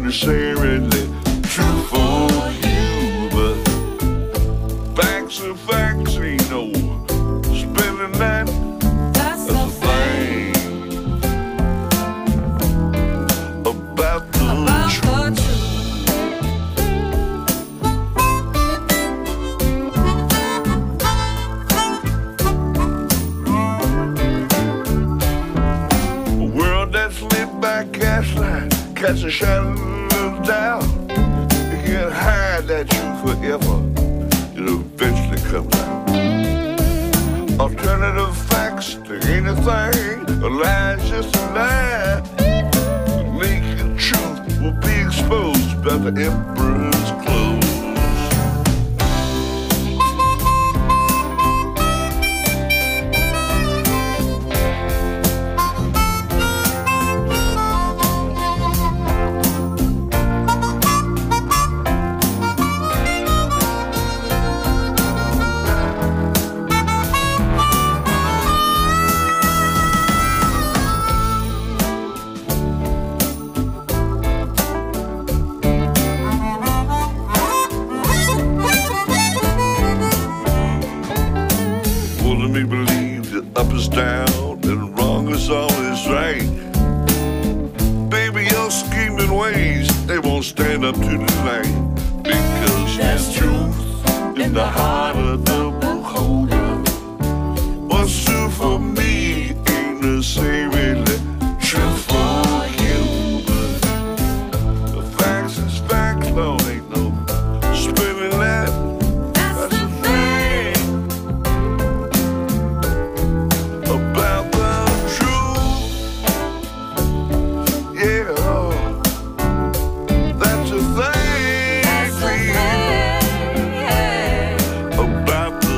necessarily true for you, but facts are facts, ain't no spinning that. That's the thing about the truth. A world that's lit by gaslight, cast a shadow of doubt. You can't hide that truth forever. It'll eventually come out. Alternative facts to anything. A lie's just a lie. The naked truth will be exposed by the emperor's clothes. Fooling me believe that up is down and wrong is always right. Baby, your scheming ways, they won't stand up to the light. Because there's truth in the heart of the beholder. What's true for me ain't necessarily true for you. But the facts is facts, Lord, ain't no spinning that. That's the thing about the truth. Yeah, that's the thing. About the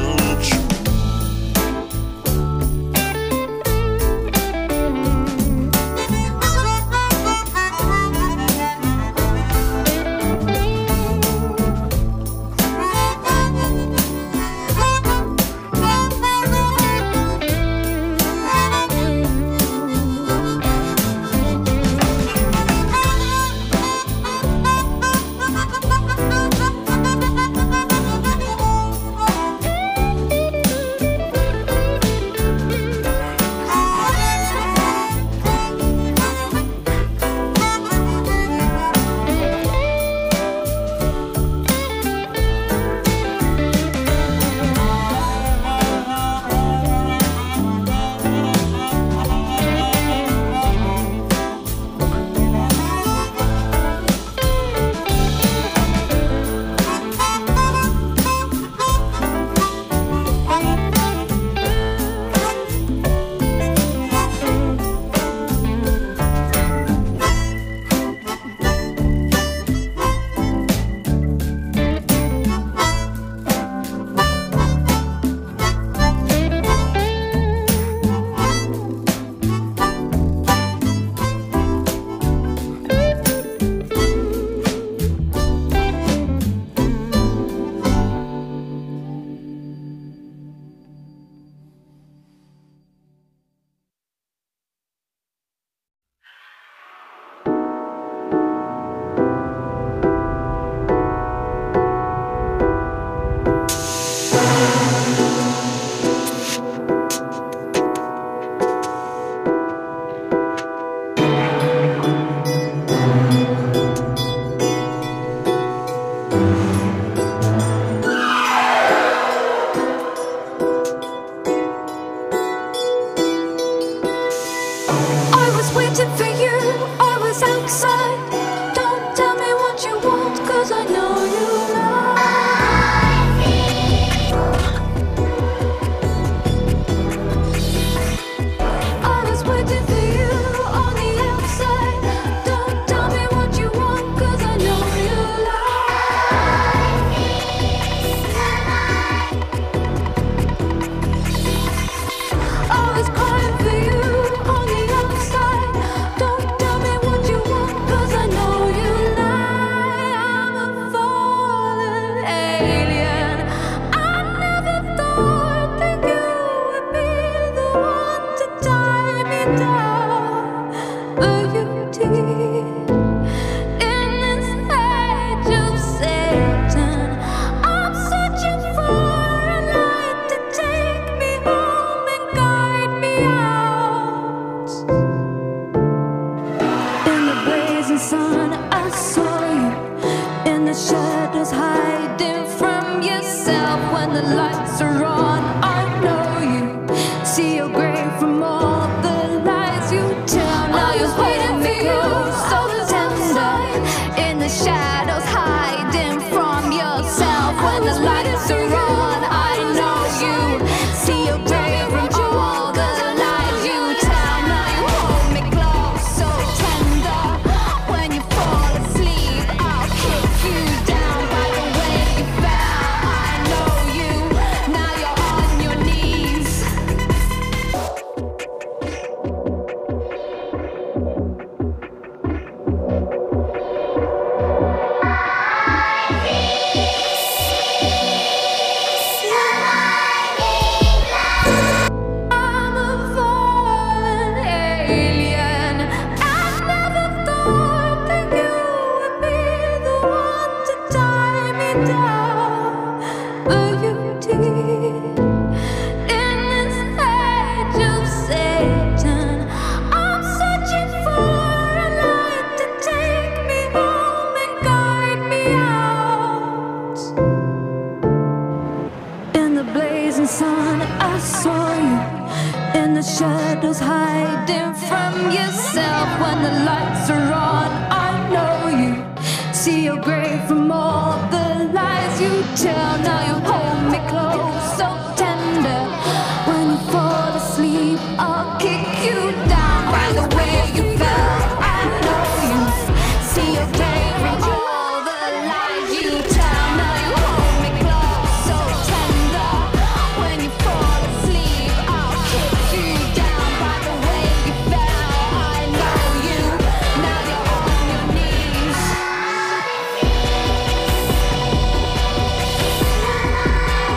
sun, I saw you in the shadows, hiding from yourself. When the lights are on, I know you see your grave from all the lies you tell. Now you're waiting for you, so tender, in the shadows, hiding from yourself. When the lights are on, I know you see your grave from all the lies you tell. Now you hold me close, so tender. When you fall asleep, I'll kick you down by the way you fell. I know you, now you're on your knees. I'm a fallen alien. I never thought that you would be the one to tie me down, but you did. In this age of Satan, I'm searching for a light to take me home and guide me out. In the blazing sun, I saw you in the shadows, hiding from yourself. When the lights are on, I know you see your grave from all the lies you tell. Now you hold me close, so tender. When you fall asleep, I'll kick you down by the way you fell. I know you see your grave from all the lies you tell. Now you hold me close, so tender. When you fall asleep, I'll kick you down by the way you fell. I know you, now you're on your knees.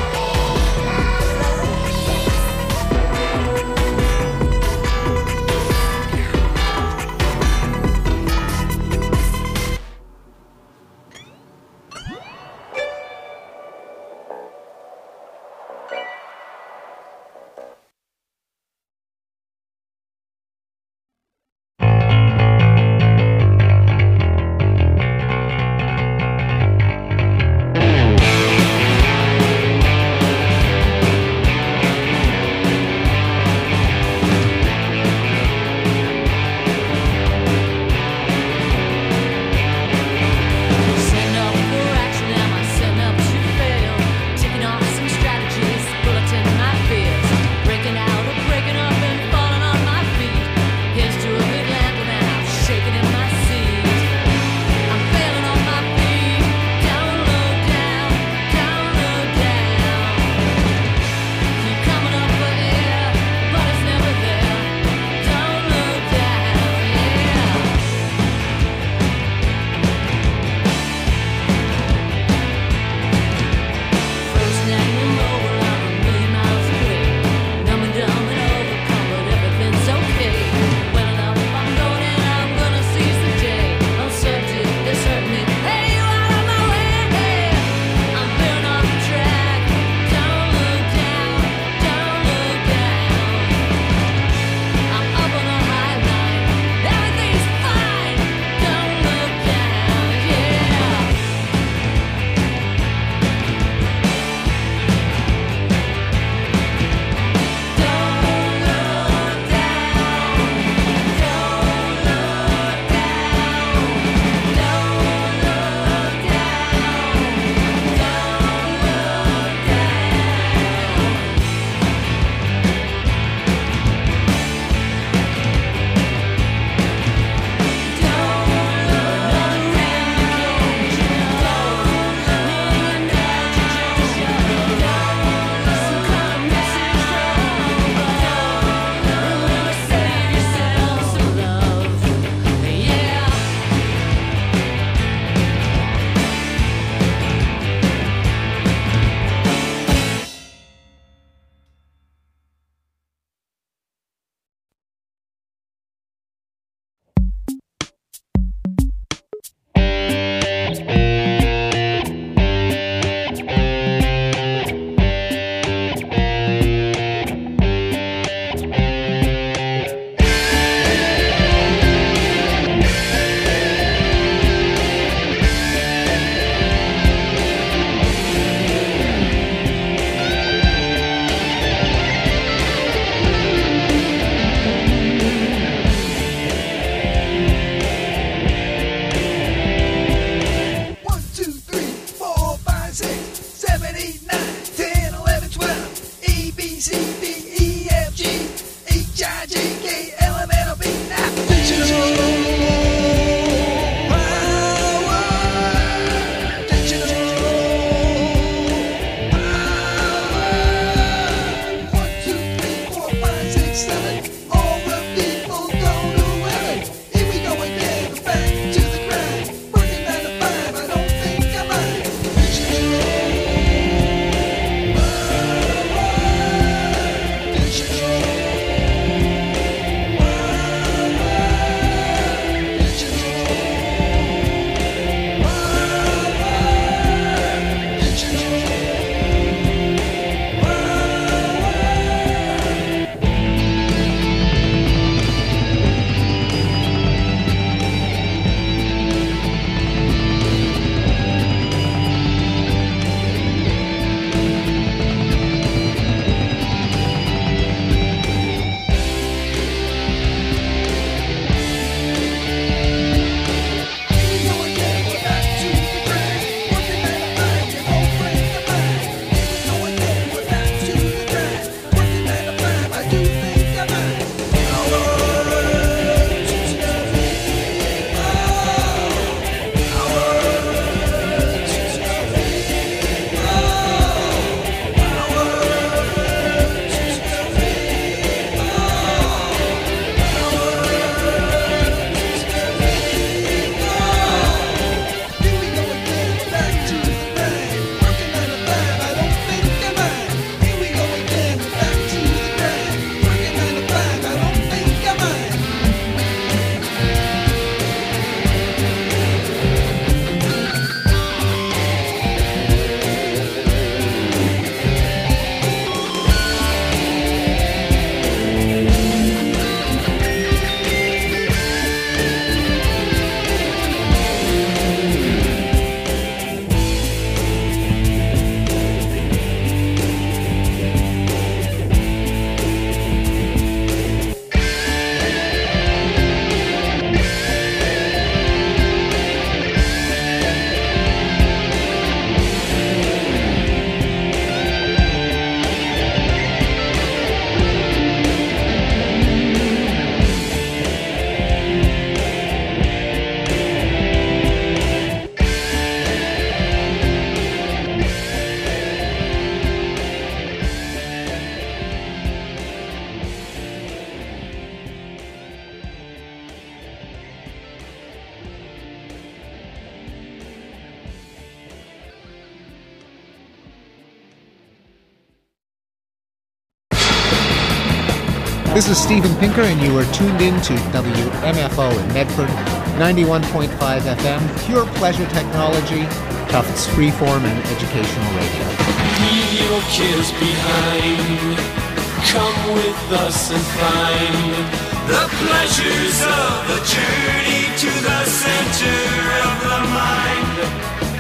This is Steven Pinker, and you are tuned in to WMFO in Medford, 91.5 FM, pure pleasure technology, Tufts freeform and educational radio. Leave your cares behind. Come with us and find the pleasures of the journey to the center of the mind.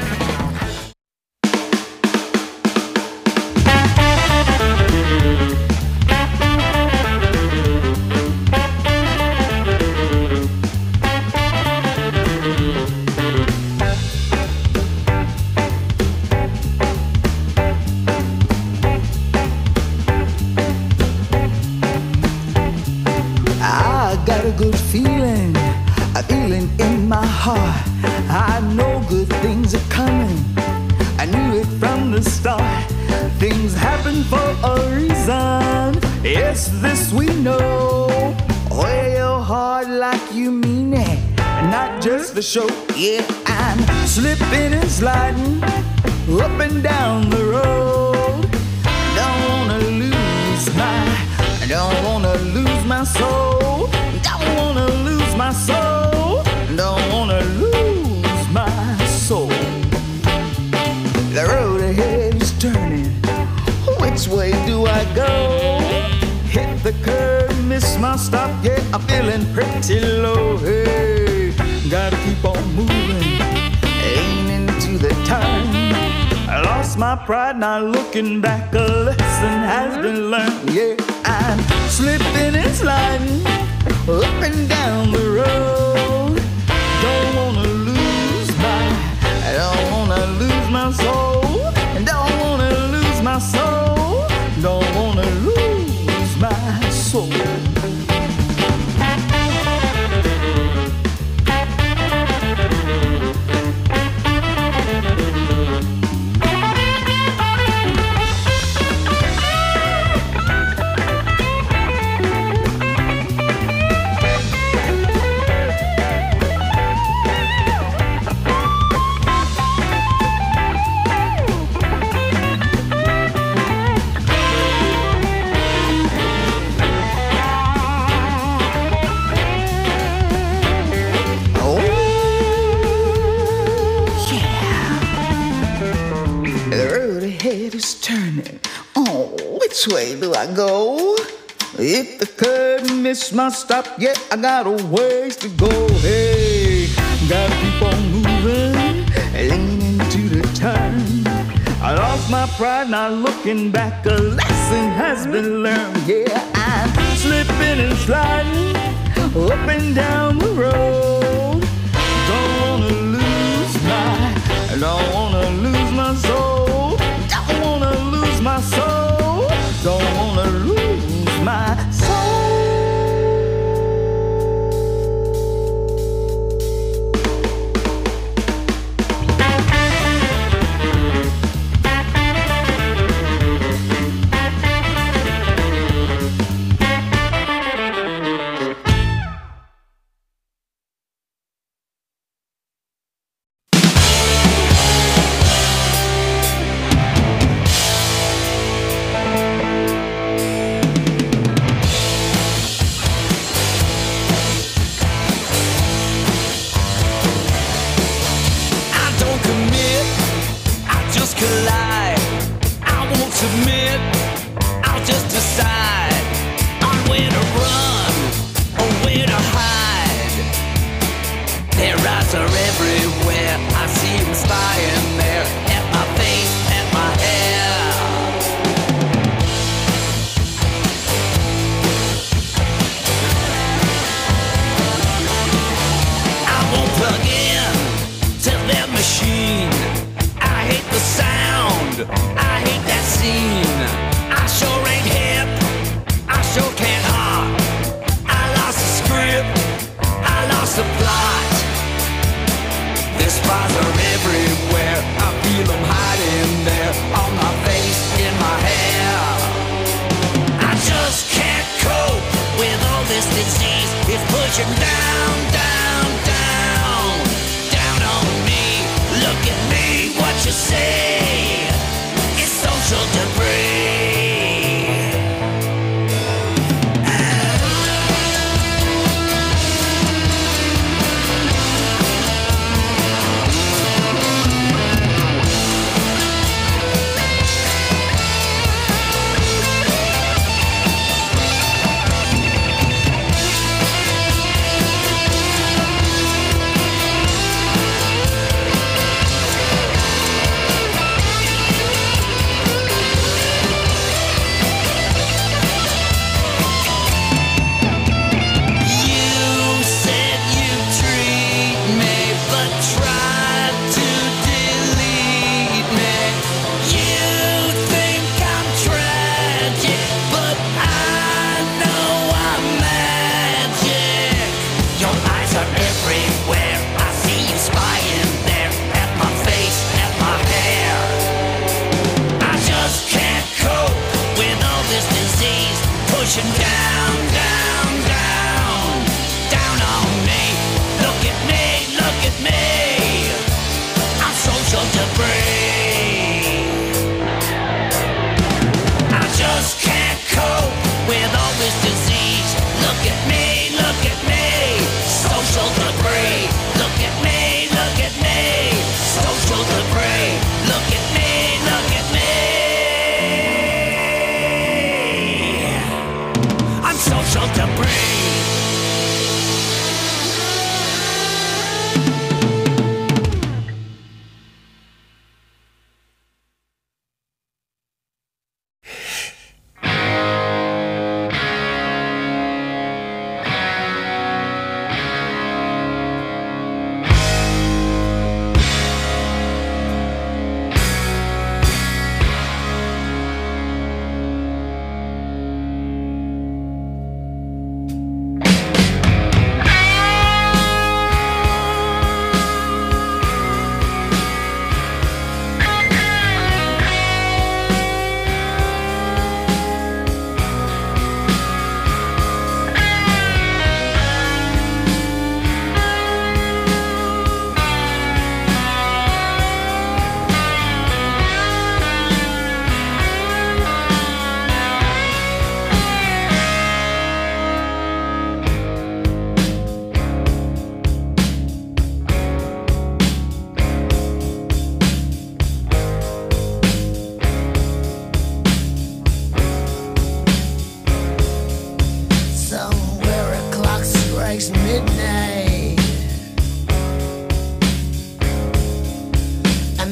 Good feeling, a feeling in my heart. I know good things are coming. I knew it from the start. Things happen for a reason. Yes, this we know. Wear your heart like you mean it, not just the show. Yeah, I'm slipping and sliding up and down the road. Don't wanna lose my soul. Don't wanna lose my soul. Don't wanna lose my soul. The road ahead is turning. Which way do I go? Hit the curve, miss my stop. Yeah, I'm feeling pretty low. Hey, gotta keep on moving, aiming to the turn. I lost my pride, not looking back. A lesson has been learned. Yeah, I'm slipping and sliding up and down the road. Don't wanna lose my soul. Don't wanna lose my soul. Don't wanna lose my soul. Which way do I go? If the curve missed my stop, yeah, I got a ways to go. Hey, gotta keep on moving, leaning to the turn. I lost my pride, not looking back. A lesson has been learned. Yeah, I'm slipping and sliding up and down the road. Don't wanna lose my soul. Don't wanna lose my soul. Don't wanna lose my soul. Spies are everywhere.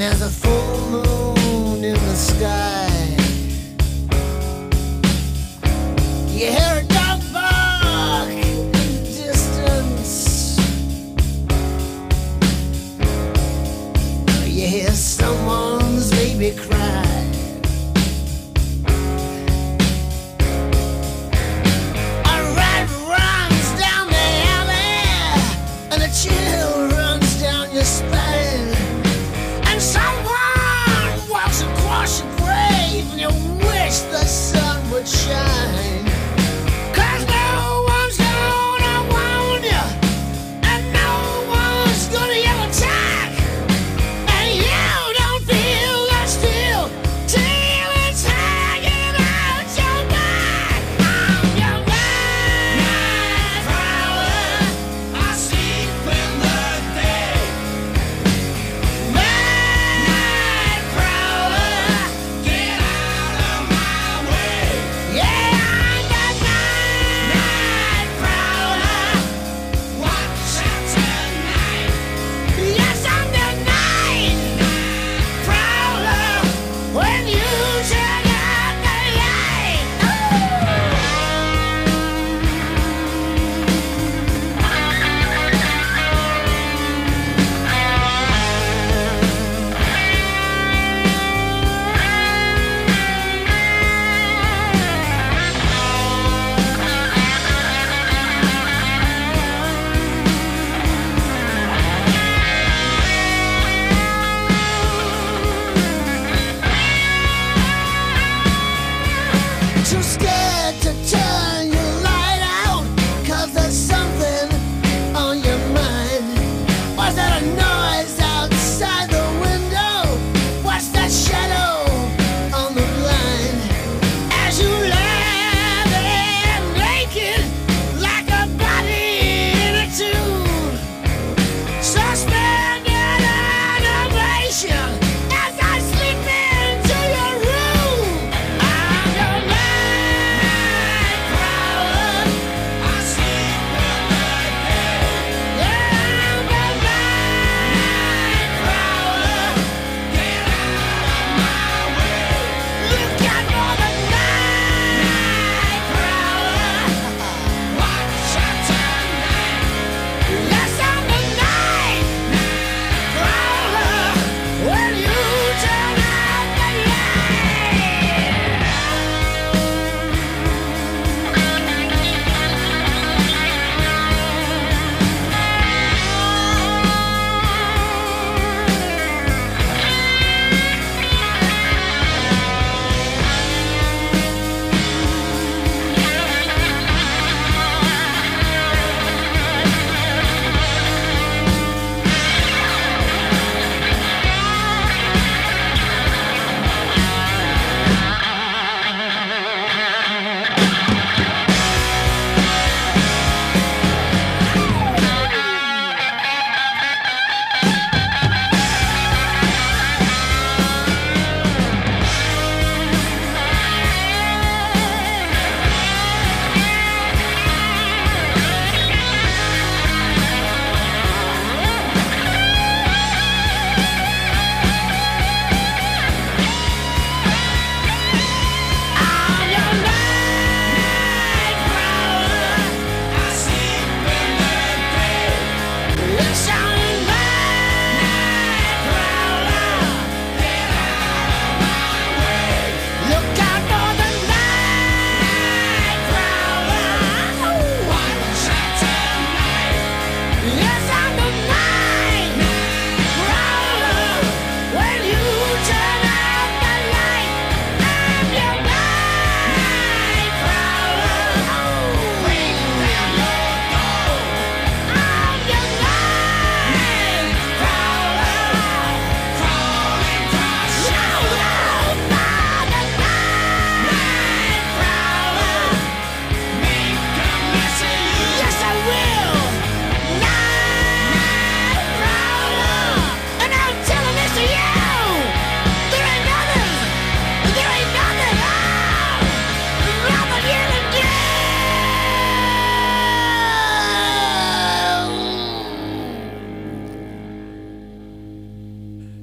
there's a full moon in the sky. You hear a dog bark in the distance. You hear someone's baby cry. A rat runs down the alley, and a chill runs down your spine. And someone walks across your grave, and you wish the sun would shine. 'Cause no one's gonna warn you, and no one's gonna yell attack. And you don't feel that still till it's hanging out your back. I'm your night prowler. I sleep in the day.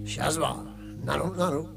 Shazma, Nanu Nanu.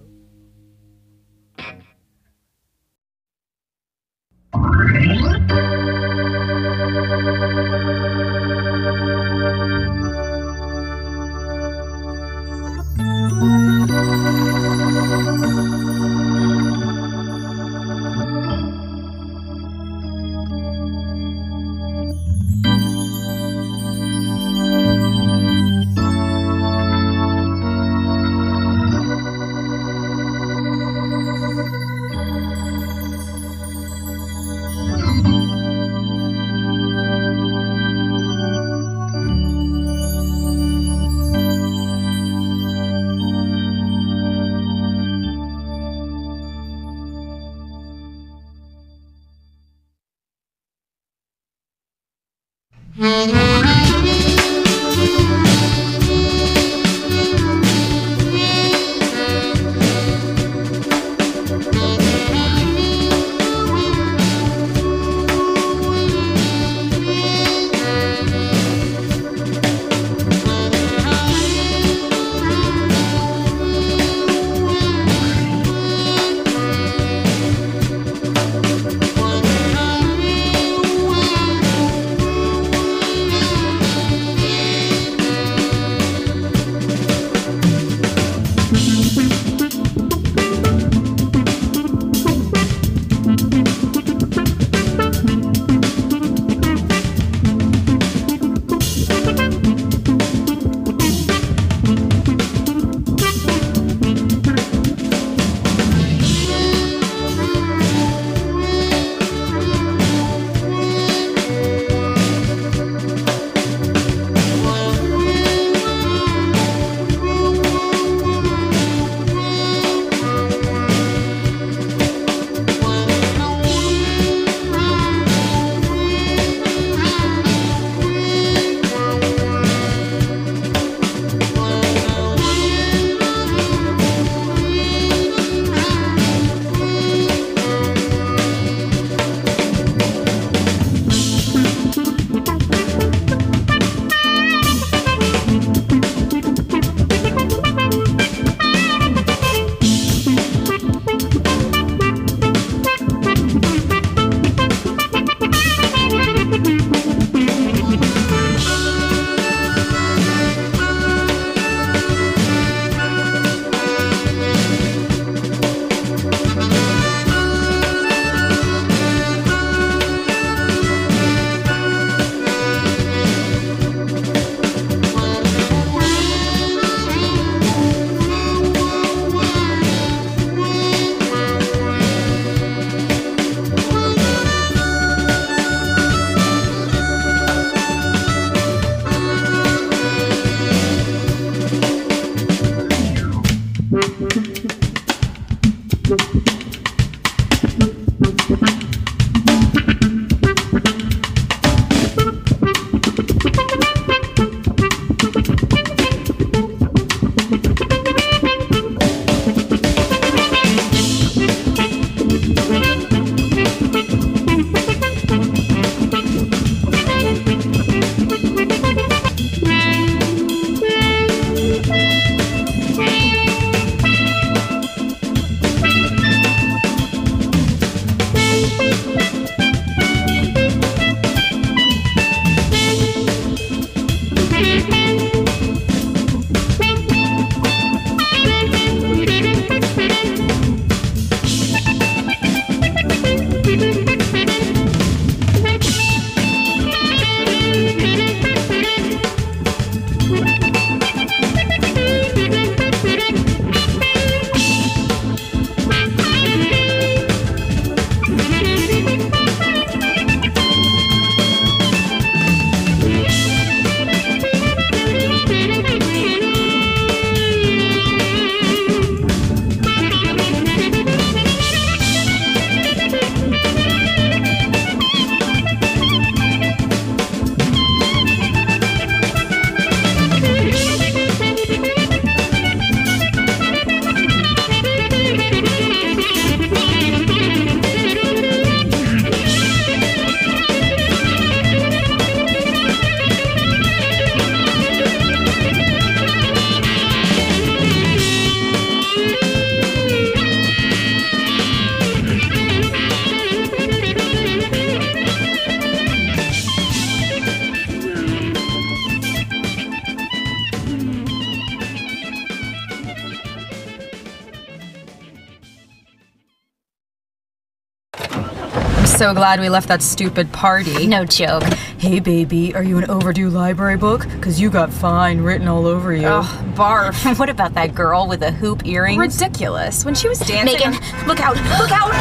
So glad we left that stupid party. No joke. Hey, baby, are you an overdue library book? Because you got fine written all over you. Oh, barf. What about that girl with the hoop earrings? Ridiculous. When she was dancing... Megan, look out! Look out!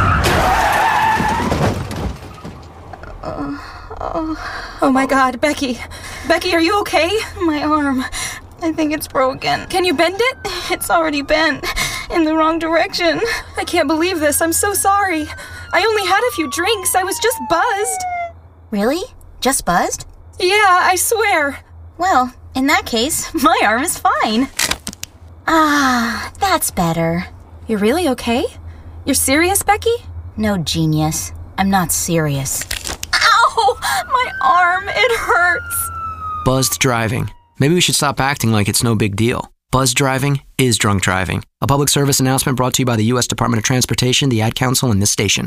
Oh my God, Becky. Becky, are you okay? My arm. I think it's broken. Can you bend it? It's already bent. In the wrong direction. I can't believe this. I'm so sorry. I only had a few drinks. I was just buzzed. Really? Just buzzed? Yeah, I swear. Well, in that case, my arm is fine. Ah, that's better. You're really okay? You're serious, Becky? No, genius. I'm not serious. Ow! My arm, it hurts. Buzzed driving. Maybe we should stop acting like it's no big deal. Buzzed driving is drunk driving. A public service announcement brought to you by the U.S. Department of Transportation, the Ad Council, and this station.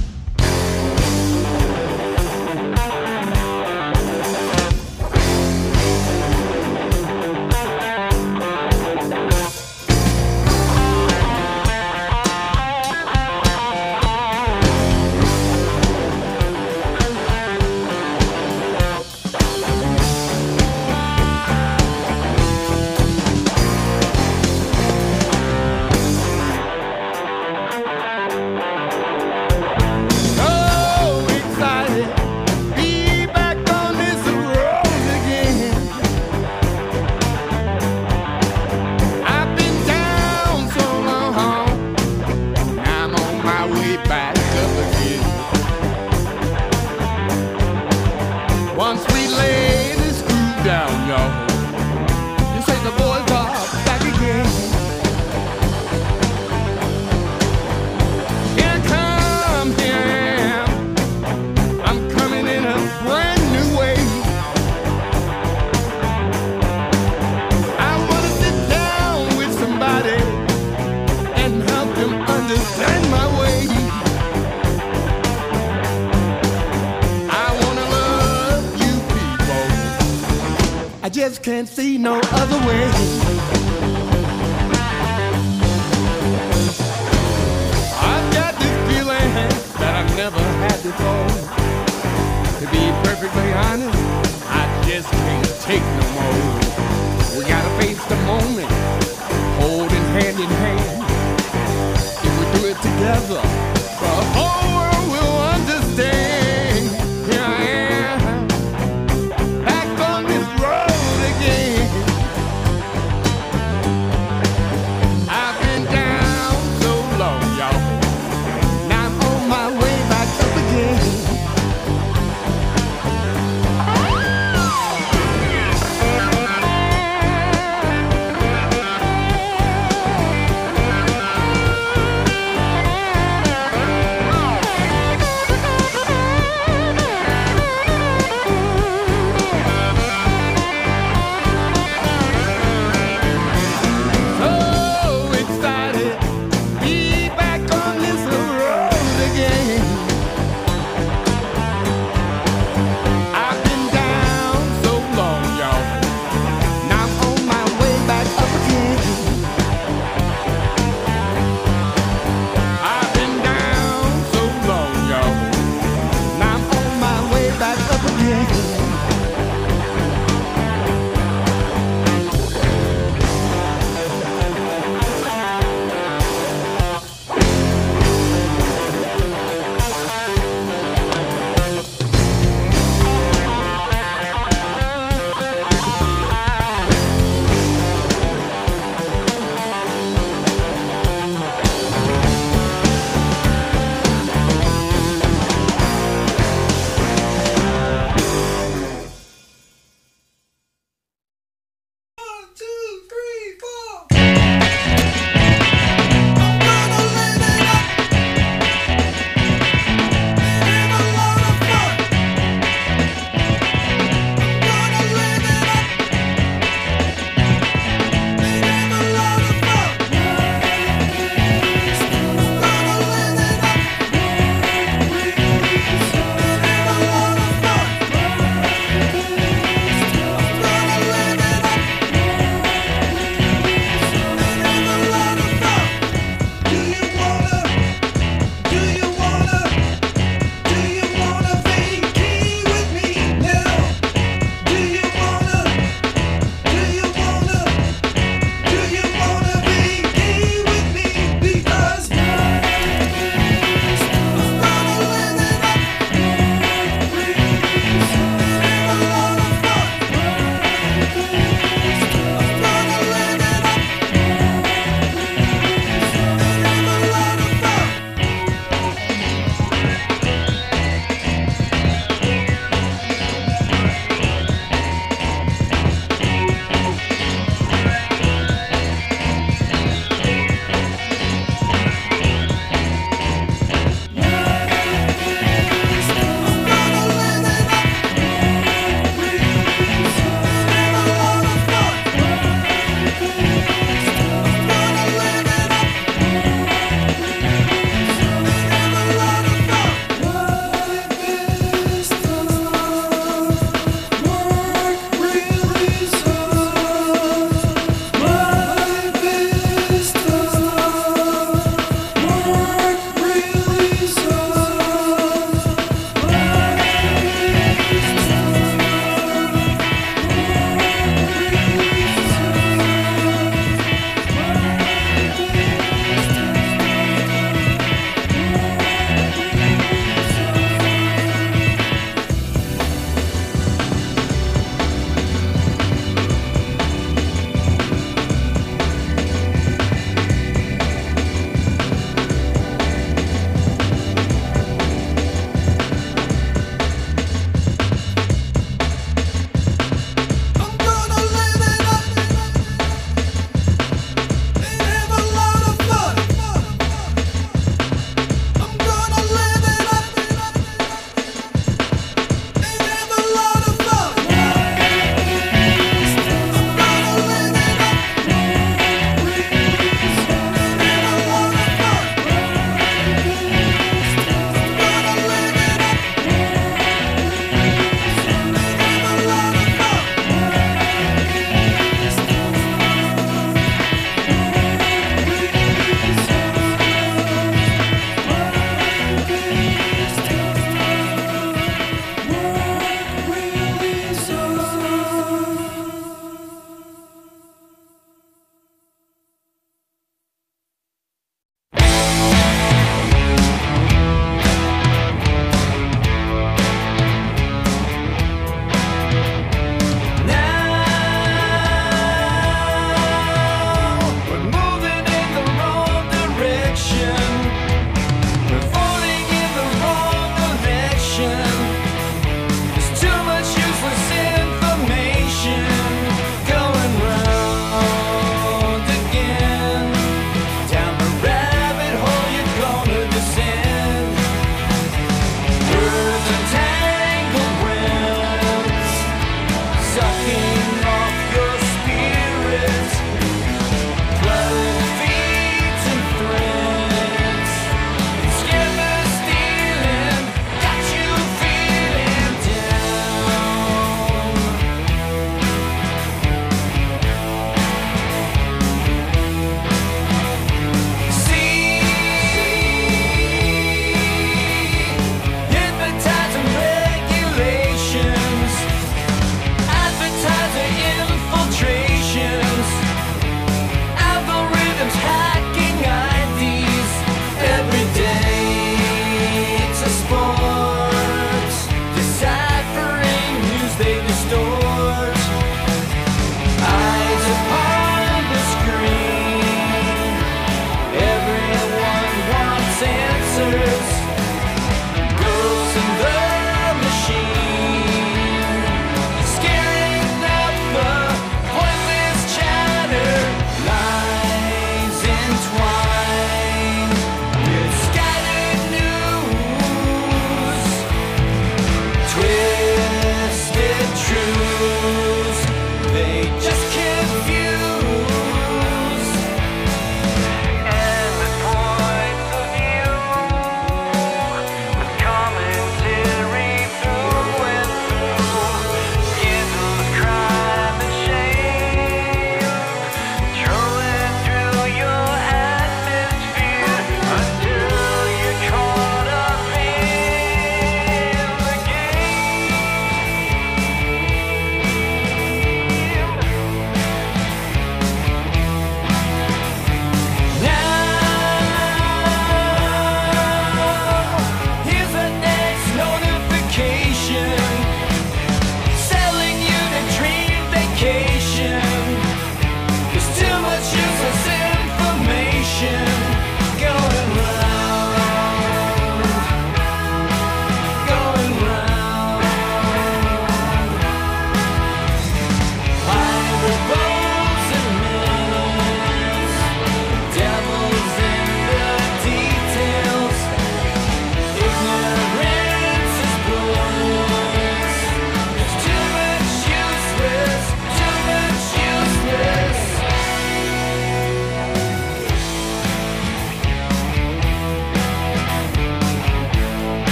Can't see no other way. I've got this feeling that I've never had before. To be perfectly honest, I just can't take no more. We gotta face the moment, holding hand in hand. If we do it together, the whole world will understand. Here I am, back on this road. I've been down so long, y'all. Now I'm on my way back up again.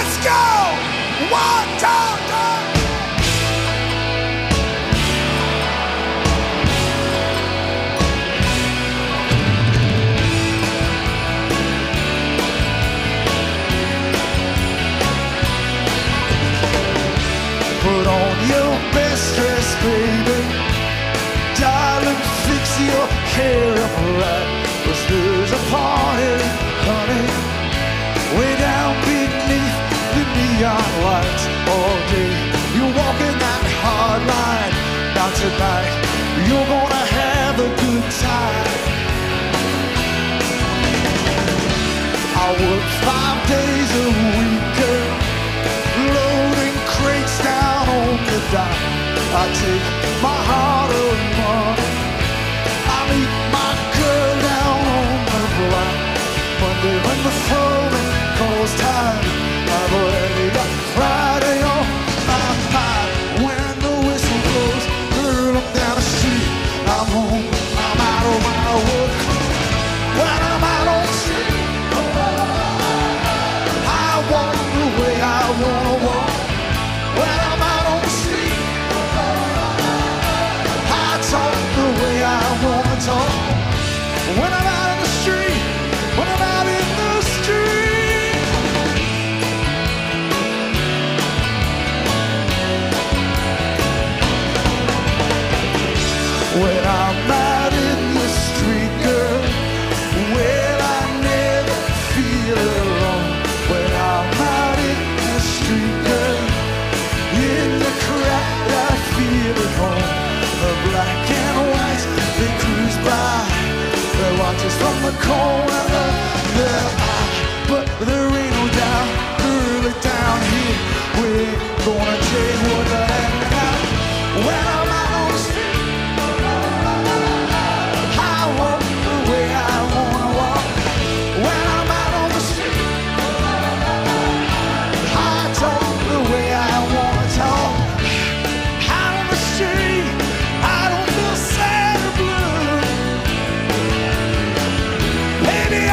Let's go! 1, 2, 3. Put on your best dress, baby. Darling, fix your hair up right. 'Cause there's a party, honey, way down beneath the neon lights all day. You're walking that hard line. Now tonight, you're gonna have a good time. I work 5 days a week, girl, loading crates down on the dock. I take my heart of money. I meet my girl down on the block. Monday when the phone calls time, I've already got Friday on my mind. When the whistle blows, girl, I'm down the street. I'm home, I'm out of my work. When I'm out on the street, I walk the way I wanna walk. When I'm out on the street, I talk the way I wanna talk. When I'm out in the street, when I'm out in the street. When I'm out in the street, girl, well, I never feel alone. When I'm out in the street, girl, in the crowd I feel at home. The black and white, they cruise by. They watch us from the corner of their eye. But there ain't no doubt, early down here, we're gonna take what the heck out. When I'm out on the street, I walk the way I wanna walk. When I'm out on the street, I talk the way I wanna talk. Out on the street, I don't feel sad or blue. Baby,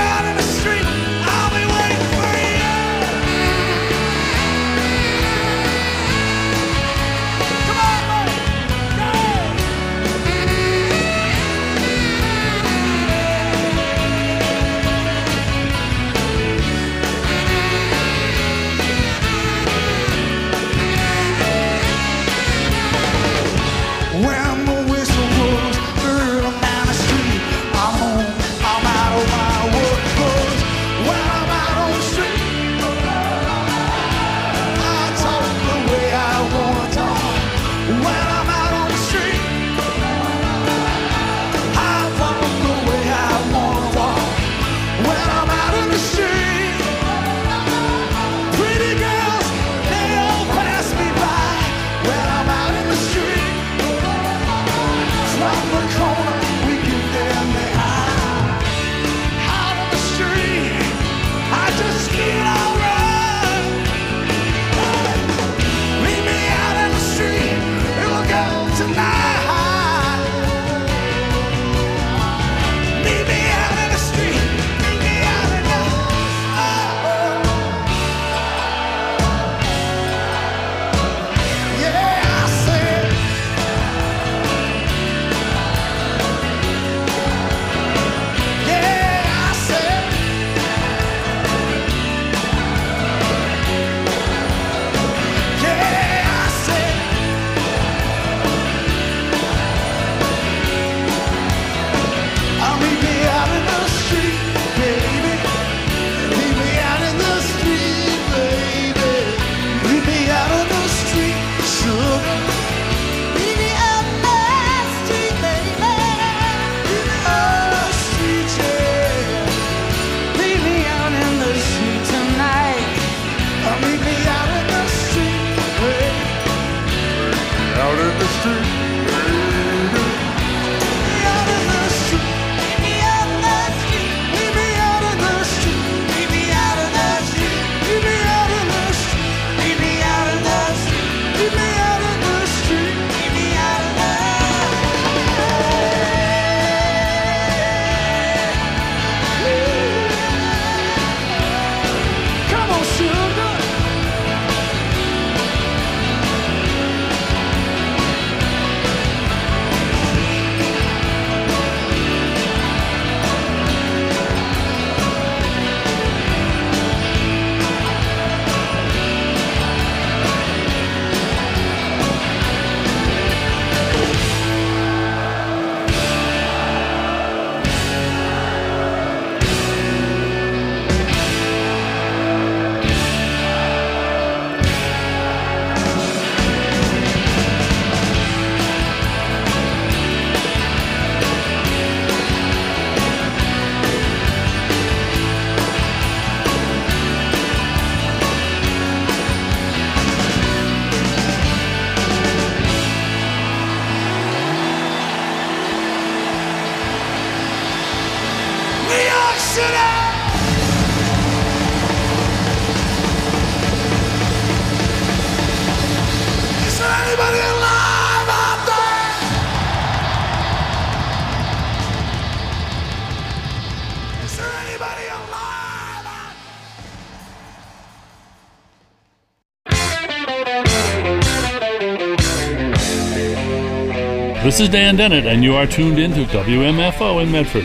This is Dan Dennett, and you are tuned in to WMFO in Medford.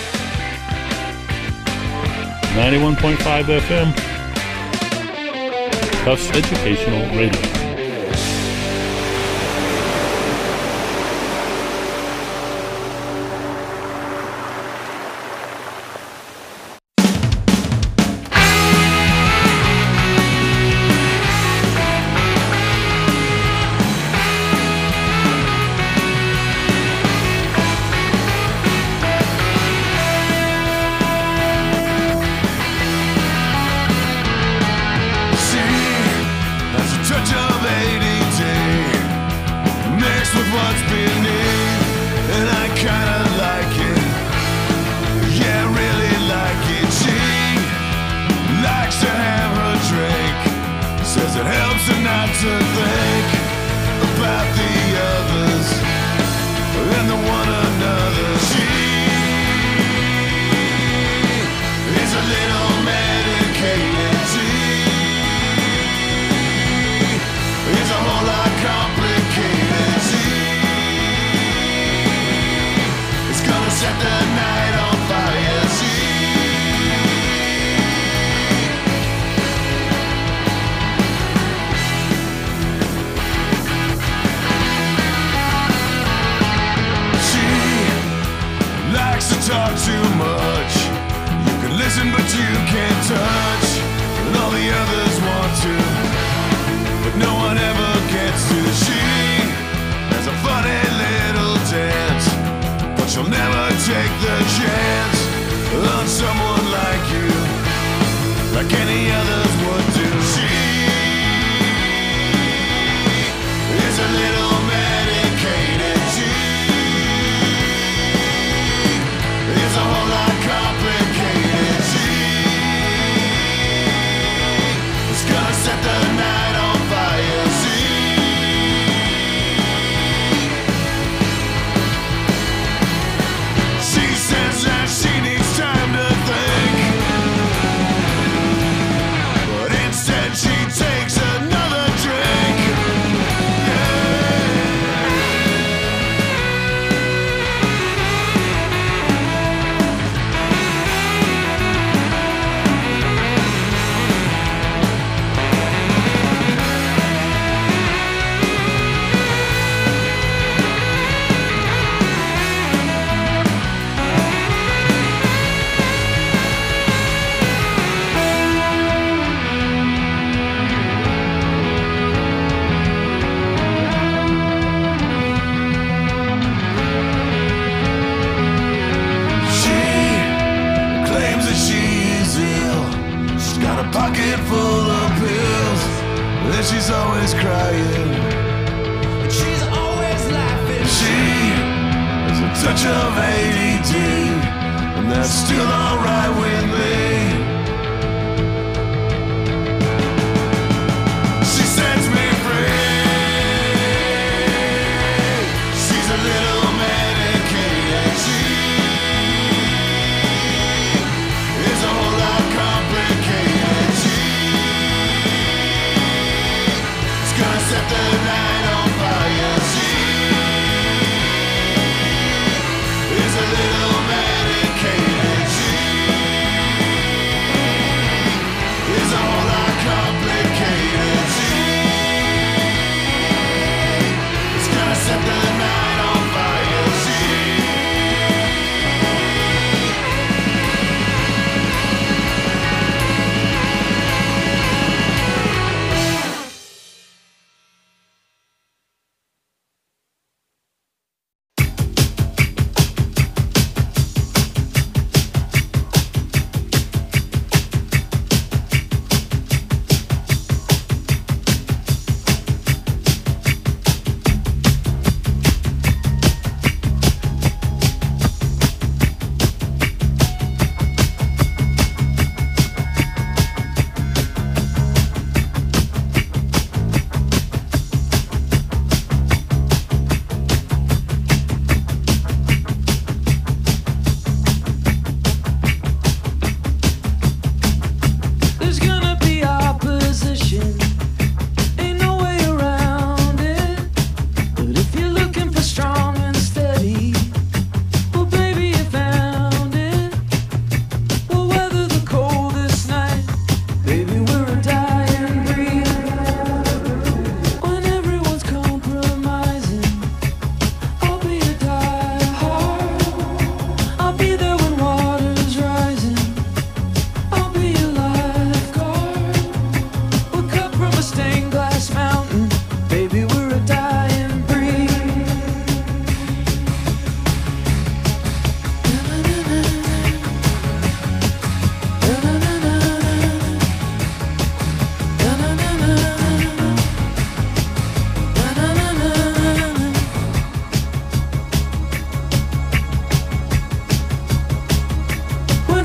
91.5 FM, Tufts Educational Radio. It's a little medicated.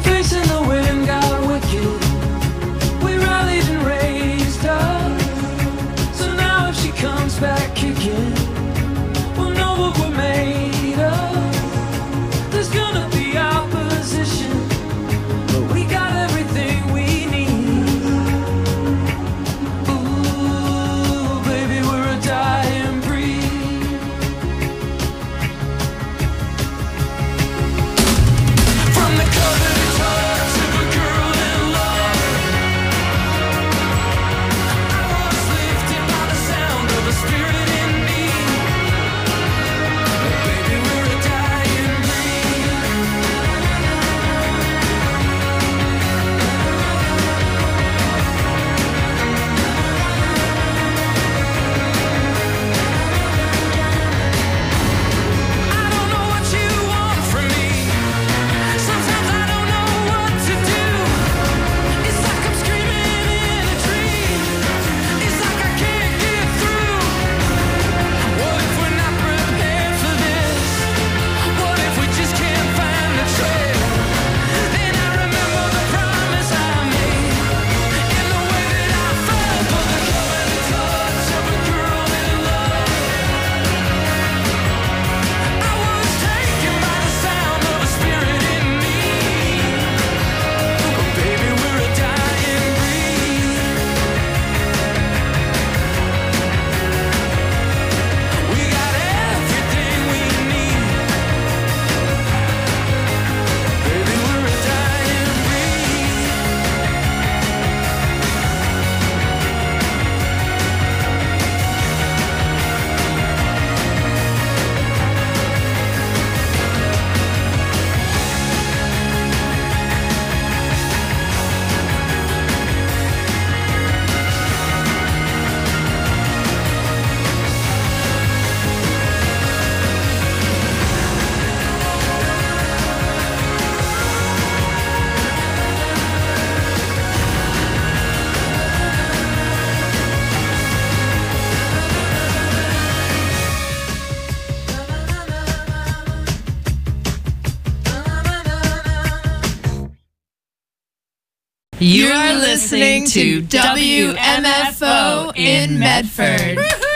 facing the wind got wicked. We rallied and raised her. So now if she comes back kicking, we'll know what we're made of. There's gonna be opposition, but we got everything we need. Ooh, baby, we're a dying breed. From the covered touch of a girl in love, I was lifted by the sound of a spirit in me. Baby, we're a dying breed. I don't know what you want from me. Sometimes I don't know what to do. It's like I'm screaming in a dream. It's like I can't get through. What if we're not prepared for this? What if we just can't find the trail? Then I remember the promise I made in the way that I felt for the covered touch of a girl in love. I was taken by the sound of a spirit in me. Oh, baby, we're a dying breed. We got everything we need. Baby, we're a dying breed. You are listening to WMFO in Medford.